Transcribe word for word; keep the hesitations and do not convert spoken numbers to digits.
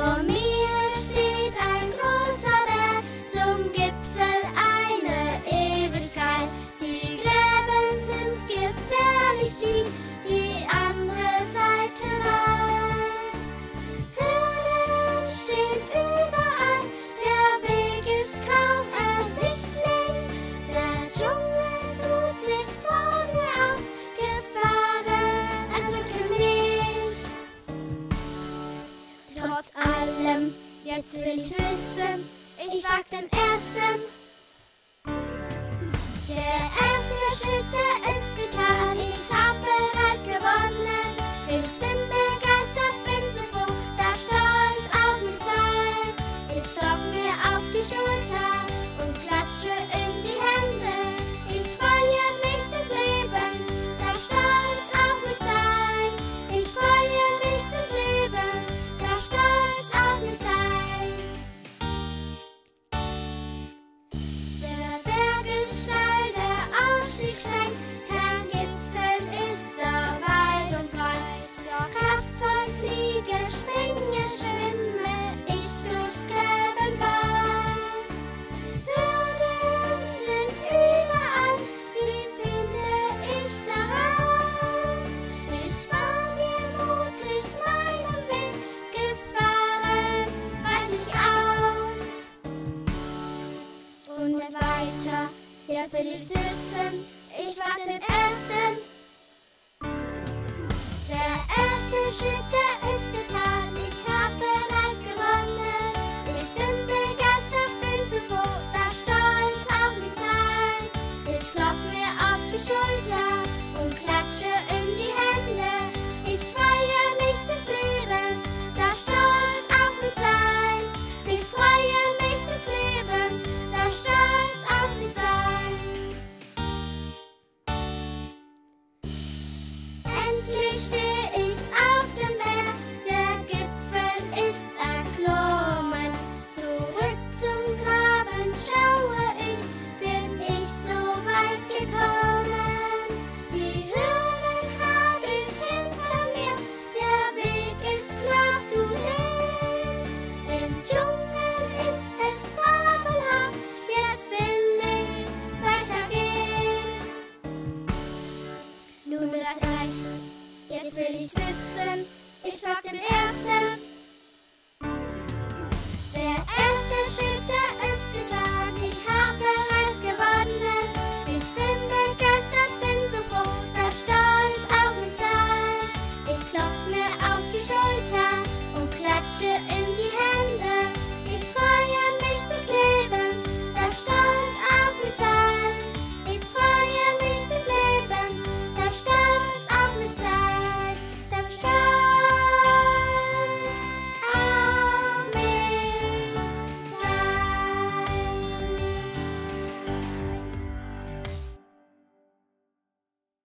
Vor mir steht ein großer Berg, zum Gipfel eine Ewigkeit. Die Gräben sind gefährlich tief, die andere Seite weit. Hürden stehen überall, der Weg ist kaum ersichtlich. Der Dschungel tut sich vor mir auf, Gefahren erdrücken mich. Trotz allem, jetzt will ich's wissen, ich wag den ersten. Der erste Schritt, der ist getan, ich hab bereits gewonnen. Ich bin begeistert, bin zu froh, darf stolz auf mich sein. Ich klopf mir auf die Schulter und klatsche in die Hände. Ich freue mich des Lebens, darf stolz auf mich sein. Ich freue mich des Lebens, darf stolz auf mich sein. Der Berg ist steil, der Aufstieg steigt, kein Gipfel ist da weit und breit. Doch kraftvoll fliege, springe, schwimme ich durchs Gräben weit. Hürden sind überall, wie finde ich daraus? Ich bahn mir mutig meinen Weg, Gefahren weich ich aus. Und weiter, jetzt will ich's wissen.